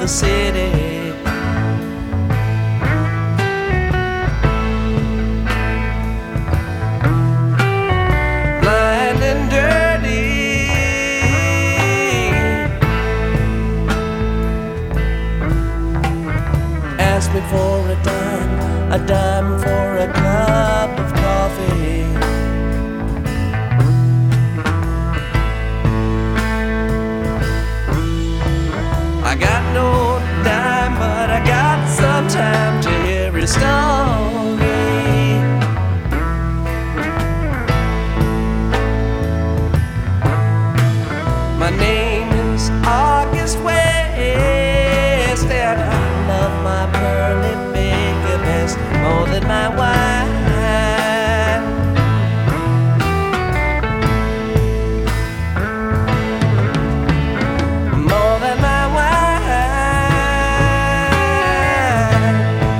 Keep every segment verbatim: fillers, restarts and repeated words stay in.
the city. Blind and dirty, ask me for a dime, a dime for a cup of coffee. I got no dime, but I got some time to hear a story. My name is August West, and I love my pearly bigamist more than my wine. More than my wine.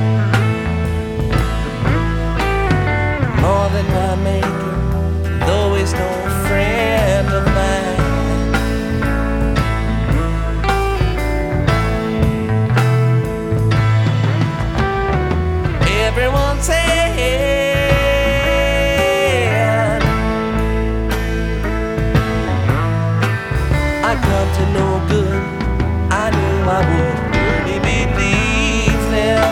More than my maker, though he's no friend of mine. Everyone said I'd come to no good. I knew I would really believe them.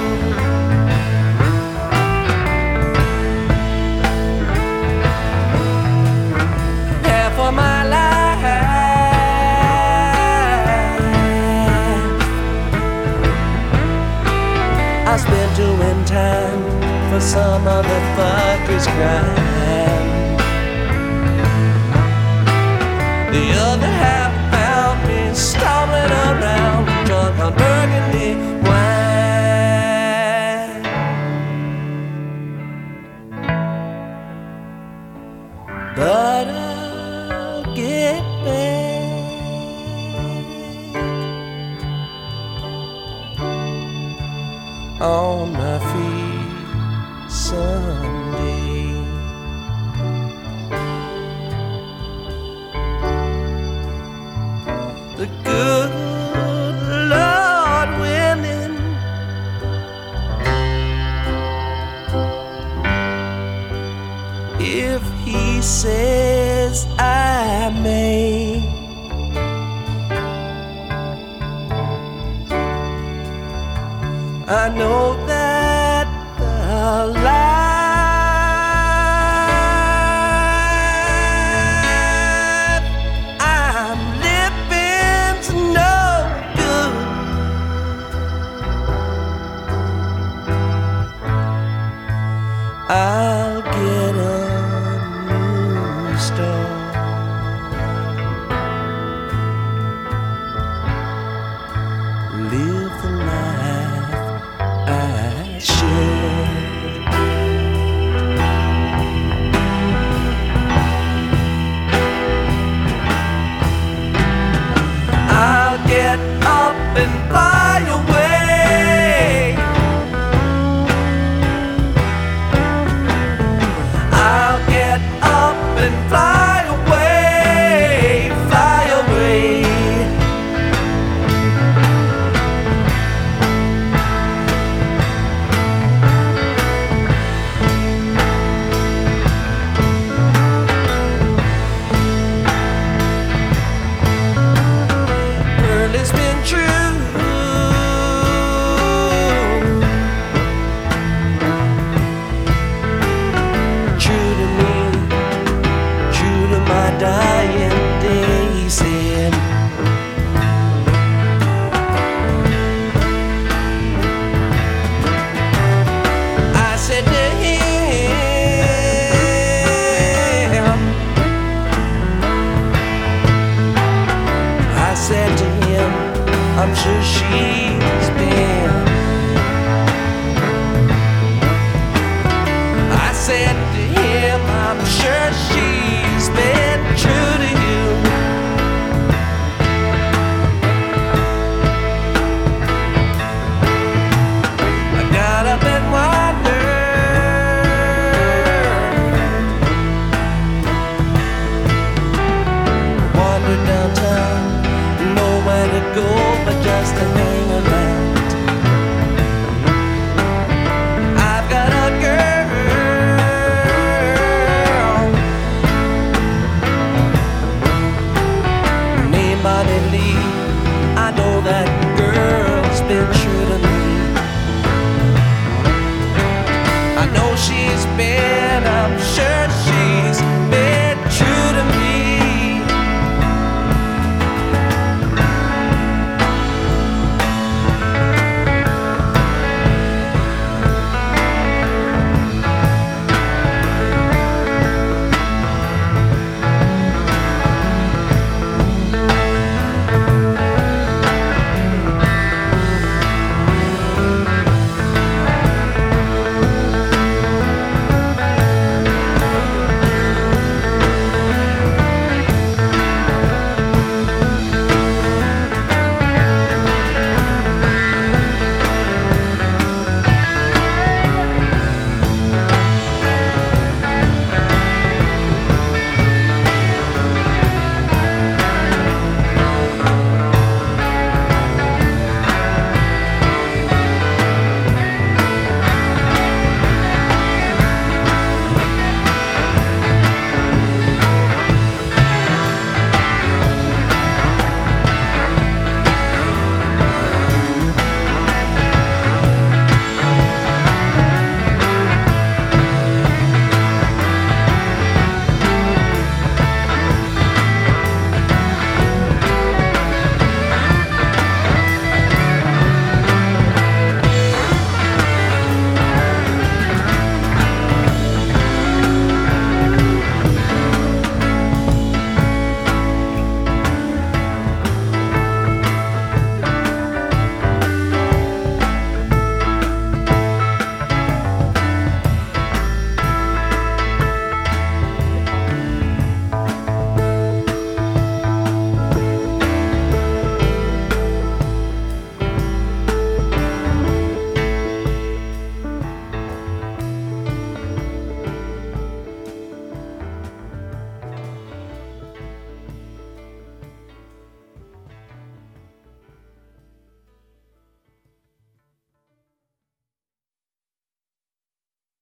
Half of my life I spent doing time for some other fucker's crime. The other half found me stumbling around, drunk on burgundy wine. But I'll get back on my feet someday. The good Lord willing, if He says I may. I know that the light